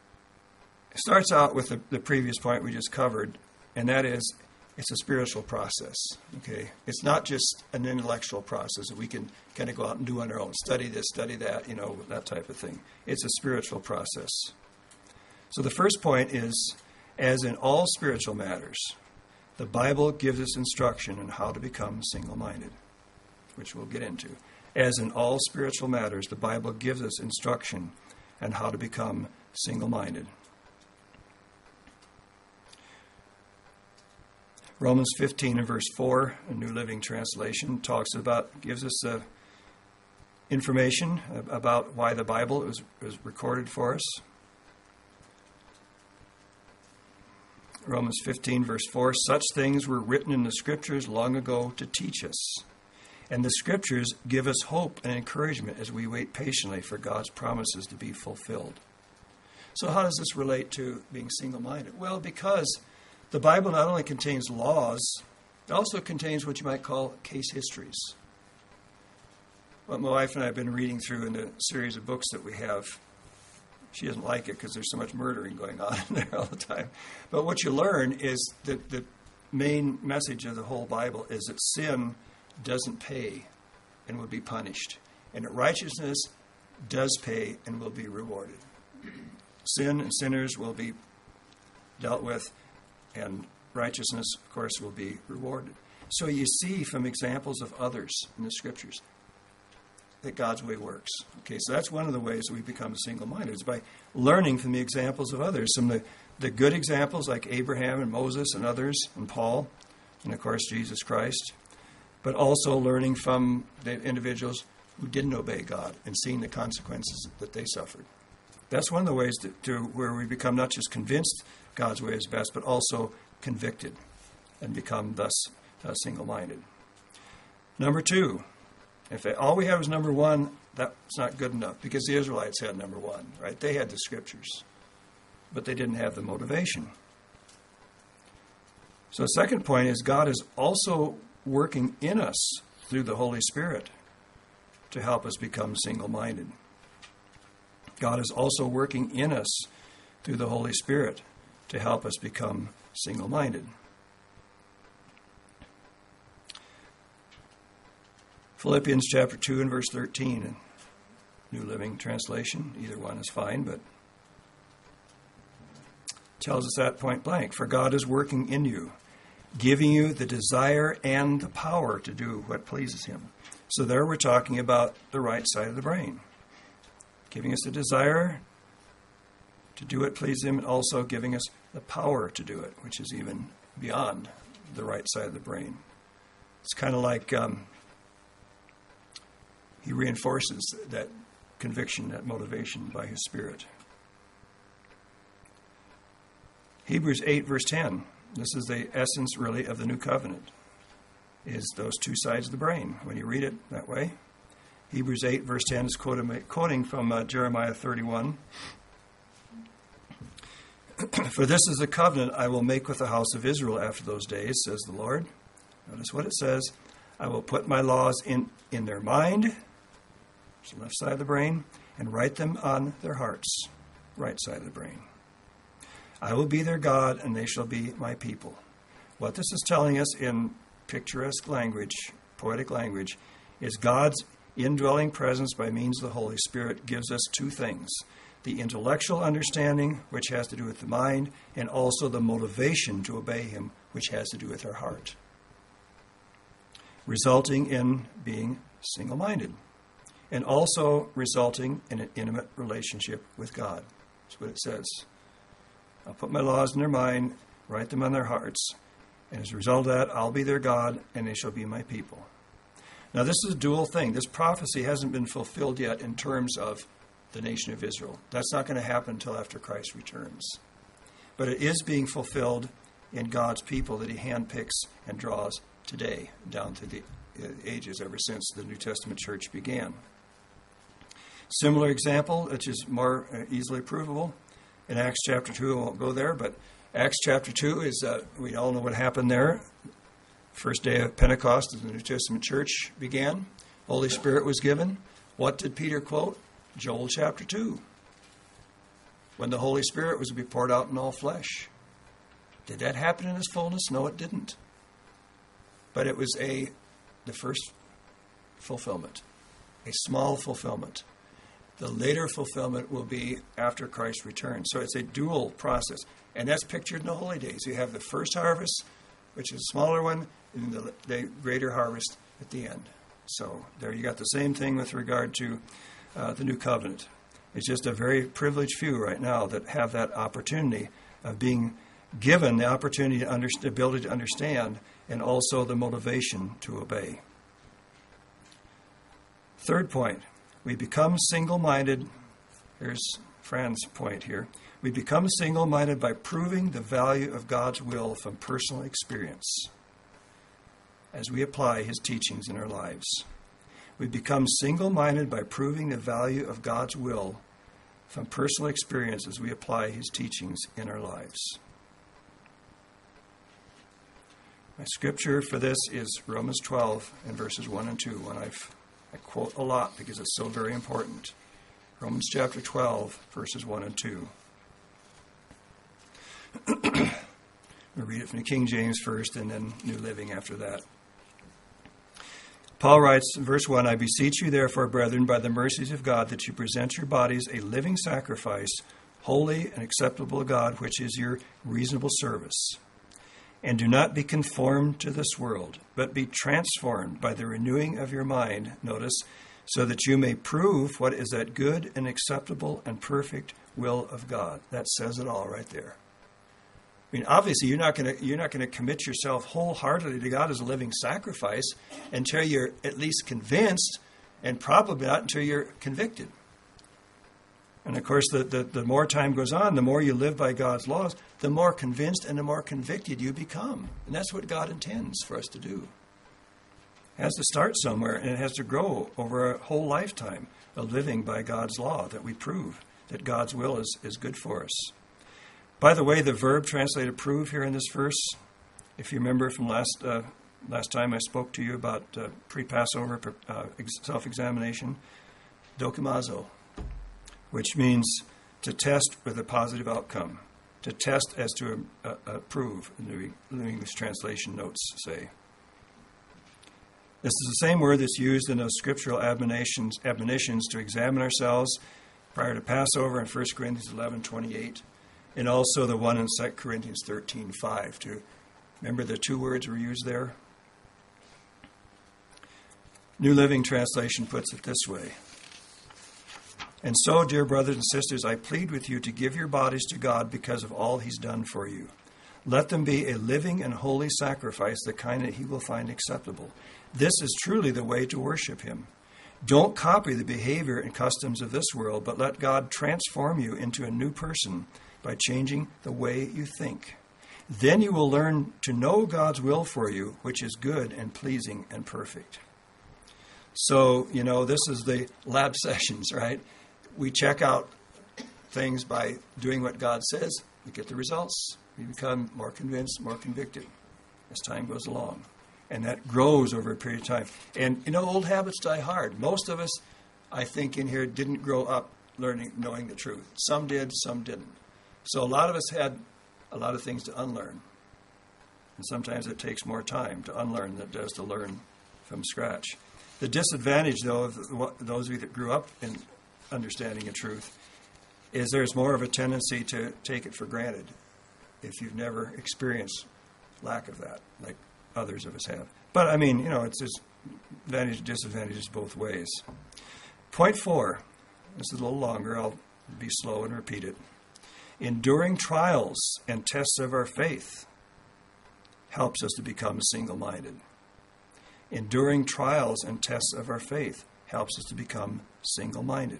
It starts out with the previous point we just covered, and that is it's a spiritual process. Okay, it's not just an intellectual process that we can kind of go out and do on our own. Study this, study that, that type of thing. It's a spiritual process. So the first point is, as in all spiritual matters, the Bible gives us instruction on how to become single-minded, which we'll get into. As in all spiritual matters, the Bible gives us instruction on how to become single-minded. Romans 15 and verse 4, a New Living Translation, gives us information about why the Bible was recorded for us. Romans 15 verse 4, such things were written in the Scriptures long ago to teach us. And the Scriptures give us hope and encouragement as we wait patiently for God's promises to be fulfilled. So how does this relate to being single-minded? Well, because the Bible not only contains laws, it also contains what you might call case histories. What my wife and I have been reading through in the series of books that we have, she doesn't like it because there's so much murdering going on in there all the time. But what you learn is that the main message of the whole Bible is that sin doesn't pay and will be punished, and that righteousness does pay and will be rewarded. Sin and sinners will be dealt with, and righteousness, of course, will be rewarded. So you see from examples of others in the Scriptures that God's way works. Okay, so that's one of the ways that we become single-minded, is by learning from the examples of others. Some of the good examples like Abraham and Moses and others, and Paul, and of course Jesus Christ, but also learning from the individuals who didn't obey God and seeing the consequences that they suffered. That's one of the ways to where we become not just convinced God's way is best, but also convicted and become thus single-minded. Number two, if all we have is number one, that's not good enough, because the Israelites had number one, right? They had the Scriptures, but they didn't have the motivation. So the second point is God is also working in us through the Holy Spirit to help us become single-minded. God is also working in us through the Holy Spirit to help us become single-minded. Philippians chapter 2 and verse 13, New Living Translation, either one is fine, but tells us that point blank. For God is working in you, giving you the desire and the power to do what pleases Him. So there we're talking about the right side of the brain. Giving us the desire to do what pleases Him, and also giving us the power to do it, which is even beyond the right side of the brain. It's kind of like He reinforces that conviction, that motivation by His Spirit. Hebrews 8, verse 10. This is the essence, really, of the New Covenant, is those two sides of the brain, when you read it that way. Hebrews 8, verse 10 is quoting from Jeremiah 31. For this is the covenant I will make with the house of Israel after those days, says the Lord. Notice what it says. I will put my laws in their mind, the left side of the brain, and write them on their hearts, right side of the brain. I will be their God, and they shall be my people. What this is telling us in picturesque language, poetic language, is God's indwelling presence by means of the Holy Spirit gives us two things: the intellectual understanding, which has to do with the mind, and also the motivation to obey Him, which has to do with our heart, resulting in being single-minded, and also resulting in an intimate relationship with God. That's what it says. I'll put my laws in their mind, write them on their hearts, and as a result of that, I'll be their God, and they shall be my people. Now, this is a dual thing. This prophecy hasn't been fulfilled yet in terms of the nation of Israel. That's not going to happen until after Christ returns. But it is being fulfilled in God's people that He handpicks and draws today, down through the ages, ever since the New Testament church began. Similar example, which is more easily provable, in Acts chapter 2, I won't go there, but Acts chapter 2 is, we all know what happened there. First day of Pentecost as the New Testament church began. Holy Spirit was given. What did Peter quote? Joel chapter 2. when the Holy Spirit was to be poured out in all flesh. Did that happen in its fullness? No, it didn't. But it was the first fulfillment, a small fulfillment. The later fulfillment will be after Christ returns. So it's a dual process. And that's pictured in the holy days. You have the first harvest, which is a smaller one, and the greater harvest at the end. So there you got the same thing with regard to the new covenant. It's just a very privileged few right now that have that opportunity of being given the opportunity the ability to understand, and also the motivation to obey. Third point, we become single-minded. Here's Fran's point here. We become single-minded by proving the value of God's will from personal experience as we apply his teachings in our lives. We become single-minded by proving the value of God's will from personal experience as we apply his teachings in our lives. My scripture for this is Romans 12 and verses 1 and 2, one I quote a lot because it's so very important. Romans chapter 12, verses 1 and 2. We'll read it from the King James first and then New Living after that. Paul writes in verse 1, I beseech you therefore, brethren, by the mercies of God, that you present your bodies a living sacrifice, holy and acceptable to God, which is your reasonable service. And do not be conformed to this world, but be transformed by the renewing of your mind, notice, so that you may prove what is that good and acceptable and perfect will of God. That says it all right there. I mean, obviously, you're not going to commit yourself wholeheartedly to God as a living sacrifice until you're at least convinced, and probably not until you're convicted. And of course, the more time goes on, the more you live by God's laws, the more convinced and the more convicted you become. And that's what God intends for us to do. It has to start somewhere, and it has to grow over a whole lifetime of living by God's law, that we prove that God's will is good for us. By the way, the verb translated prove here in this verse, if you remember from last time I spoke to you about pre-Passover self-examination, dokimazo, which means to test with a positive outcome, to test as to approve, the New English translation notes say. This is the same word that's used in those scriptural admonitions to examine ourselves prior to Passover in 1 Corinthians 11:28, and also the one in 2 Corinthians 13:5. To remember the two words were used there? New Living Translation puts it this way. And so, dear brothers and sisters, I plead with you to give your bodies to God because of all he's done for you. Let them be a living and holy sacrifice, the kind that he will find acceptable. This is truly the way to worship him. Don't copy the behavior and customs of this world, but let God transform you into a new person by changing the way you think. Then you will learn to know God's will for you, which is good and pleasing and perfect. So, this is the lab sessions, right? We check out things by doing what God says. We get the results. We become more convinced, more convicted as time goes along. And that grows over a period of time. And, old habits die hard. Most of us, I think, in here didn't grow up knowing the truth. Some did, some didn't. So a lot of us had a lot of things to unlearn. And sometimes it takes more time to unlearn than it does to learn from scratch. The disadvantage, though, of those of you that grew up in understanding of truth is there's more of a tendency to take it for granted if you've never experienced lack of that, like others of us have. But, it's just advantage and disadvantages both ways. Point 4. This is a little longer. I'll be slow and repeat it. Enduring trials and tests of our faith helps us to become single-minded. Enduring trials and tests of our faith helps us to become single-minded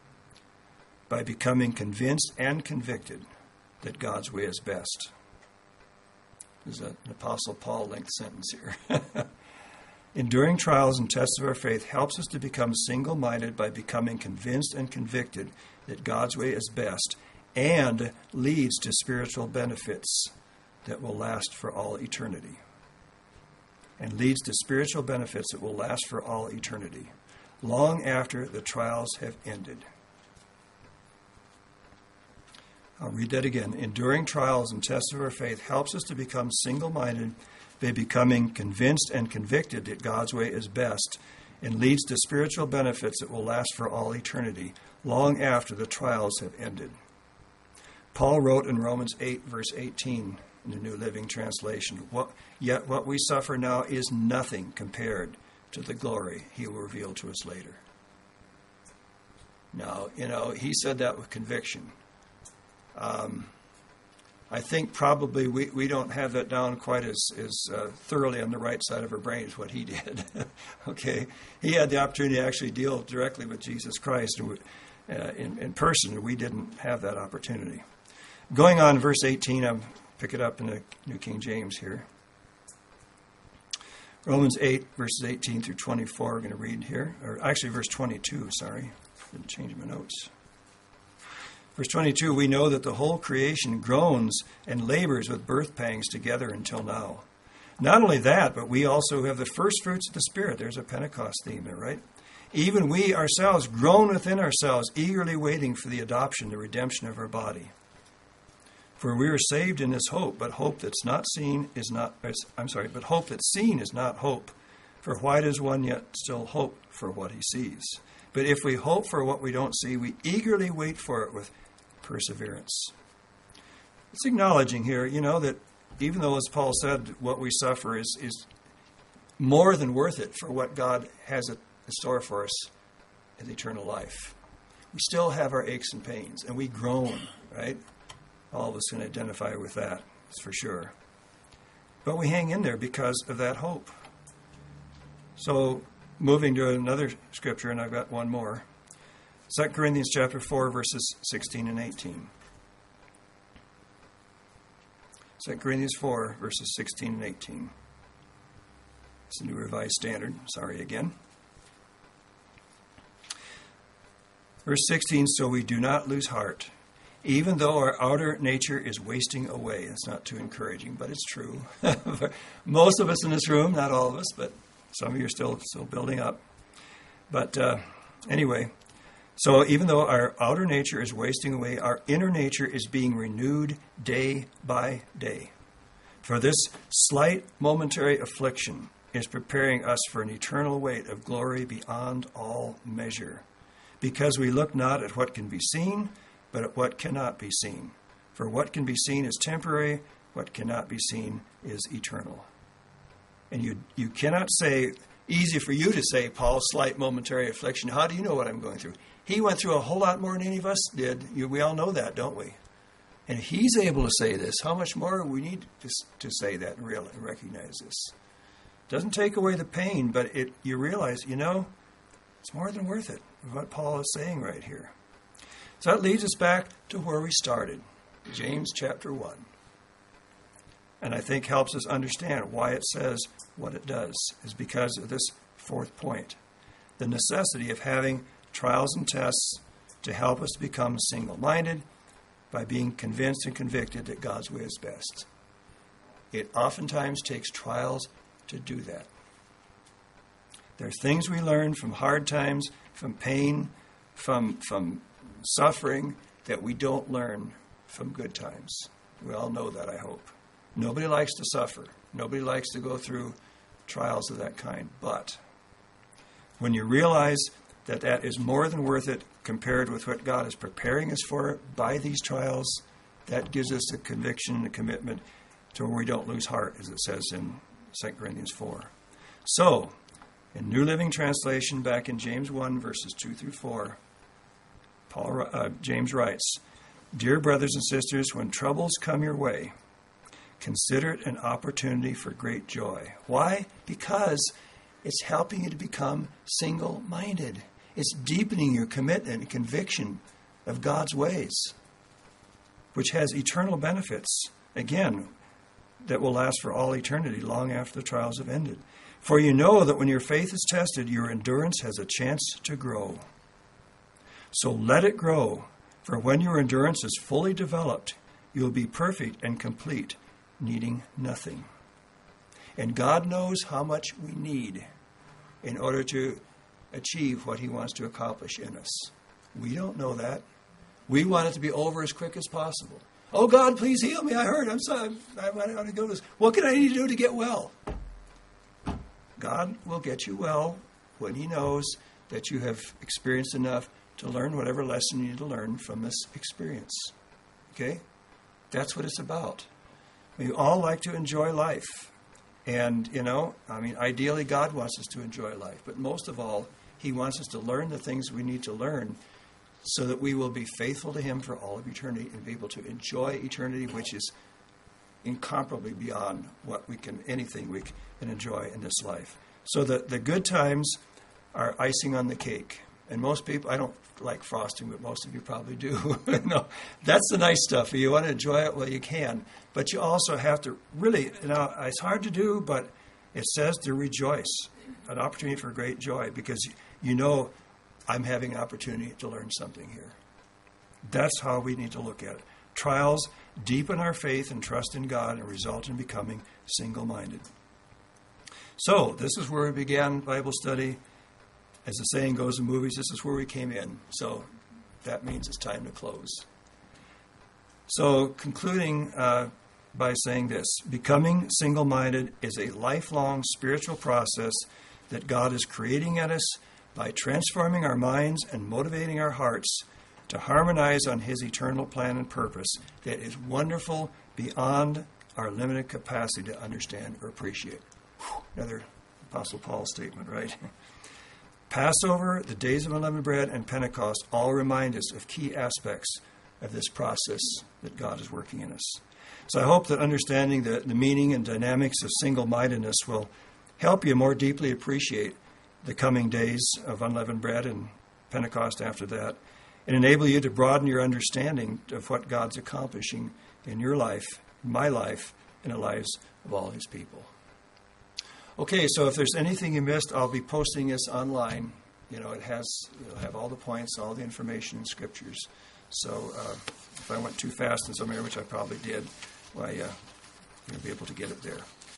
by becoming convinced and convicted that God's way is best. There's an Apostle Paul length sentence here. Enduring trials and tests of our faith helps us to become single-minded by becoming convinced and convicted that God's way is best, and leads to spiritual benefits that will last for all eternity. And leads to spiritual benefits that will last for all eternity, long after the trials have ended. I'll read that again. Enduring trials and tests of our faith helps us to become single-minded by becoming convinced and convicted that God's way is best, and leads to spiritual benefits that will last for all eternity, long after the trials have ended. Paul wrote in Romans 8, verse 18, in the New Living Translation, Yet what we suffer now is nothing compared to the glory he will reveal to us later. Now, he said that with conviction. I think probably we don't have that down quite as thoroughly on the right side of our brain as what he did. Okay? He had the opportunity to actually deal directly with Jesus Christ in person. We didn't have that opportunity. Going on, verse 18, I'll pick it up in the New King James here. Romans 8, verses 18 through 24, we're going to read here. Or actually, verse 22, sorry. Didn't change my notes. Verse 22, we know that the whole creation groans and labors with birth pangs together until now. Not only that, but we also have the first fruits of the Spirit. There's a Pentecost theme there, right? Even we ourselves groan within ourselves, eagerly waiting for the adoption, the redemption of our body. For we are saved in this hope, but hope that's seen is not hope. For why does one yet still hope for what he sees? But if we hope for what we don't see, we eagerly wait for it with perseverance. It's acknowledging here, that even though, as Paul said, what we suffer is more than worth it for what God has in store for us in eternal life. We still have our aches and pains, and we groan, right? All of us can identify with that, that's for sure. But we hang in there because of that hope. So, moving to another scripture, and I've got one more. 2 Corinthians chapter 4, verses 16 and 18. 2 Corinthians 4, verses 16 and 18. It's the New Revised Standard. Sorry again. Verse 16, so we do not lose heart, even though our outer nature is wasting away. It's not too encouraging, but it's true. Most of us in this room, not all of us, but some of you are still building up. But anyway, so even though our outer nature is wasting away, our inner nature is being renewed day by day. For this slight momentary affliction is preparing us for an eternal weight of glory beyond all measure. Because we look not at what can be seen, but at what cannot be seen. For what can be seen is temporary, what cannot be seen is eternal. And you cannot say, easy for you to say, Paul, slight momentary affliction. How do you know what I'm going through? He went through a whole lot more than any of us did. We all know that, don't we? And if he's able to say this, how much more we need to say that and recognize this? It doesn't take away the pain, but you realize, it's more than worth it, what Paul is saying right here. So that leads us back to where we started, James chapter 1. And I think helps us understand why it says what it does, is because of this fourth point, the necessity of having trials and tests to help us become single-minded by being convinced and convicted that God's way is best. It oftentimes takes trials to do that. There are things we learn from hard times, from pain, from suffering that we don't learn from good times. We all know that, I hope. Nobody likes to suffer. Nobody likes to go through trials of that kind. But when you realize that that is more than worth it compared with what God is preparing us for by these trials, that gives us a conviction and a commitment to where we don't lose heart, as it says in 2 Corinthians 4. So, in New Living Translation, back in James 1, verses 2 through 4, James writes, Dear brothers and sisters, when troubles come your way, consider it an opportunity for great joy. Why? Because it's helping you to become single-minded. It's deepening your commitment and conviction of God's ways, which has eternal benefits, again, that will last for all eternity, long after the trials have ended. For you know that when your faith is tested, your endurance has a chance to grow. So let it grow, for when your endurance is fully developed, you will be perfect and complete, needing nothing. And God knows how much we need in order to achieve what he wants to accomplish in us. We don't know that. We want it to be over as quick as possible. Oh, God, please heal me. I hurt. I'm sorry. I want to go to this. What can I need to do to get well? God will get you well when he knows that you have experienced enough to learn whatever lesson you need to learn from this experience. Okay? That's what it's about. We all like to enjoy life. And, ideally God wants us to enjoy life. But most of all, he wants us to learn the things we need to learn so that we will be faithful to him for all of eternity and be able to enjoy eternity, which is incomparably beyond anything we can enjoy in this life. So the good times are icing on the cake. And most people, I don't like frosting, but most of you probably do. That's the nice stuff. You want to enjoy it, well, you can. But you also have to really, it's hard to do, but it says to rejoice, an opportunity for great joy, because I'm having an opportunity to learn something here. That's how we need to look at it. Trials deepen our faith and trust in God and result in becoming single-minded. So, this is where we began Bible study. As the saying goes in movies, this is where we came in. So, that means it's time to close. So, concluding by saying this, becoming single-minded is a lifelong spiritual process that God is creating at us by transforming our minds and motivating our hearts to harmonize on his eternal plan and purpose that is wonderful beyond our limited capacity to understand or appreciate. Another Apostle Paul statement, right? Passover, the days of unleavened bread, and Pentecost all remind us of key aspects of this process that God is working in us. So I hope that understanding the meaning and dynamics of single-mindedness will help you more deeply appreciate the coming days of unleavened bread and Pentecost after that, and enable you to broaden your understanding of what God's accomplishing in your life, my life, and the lives of all his people. Okay, so if there's anything you missed, I'll be posting this online. It'll have all the points, all the information in scriptures. So if I went too fast in some area, which I probably did, you'll be able to get it there.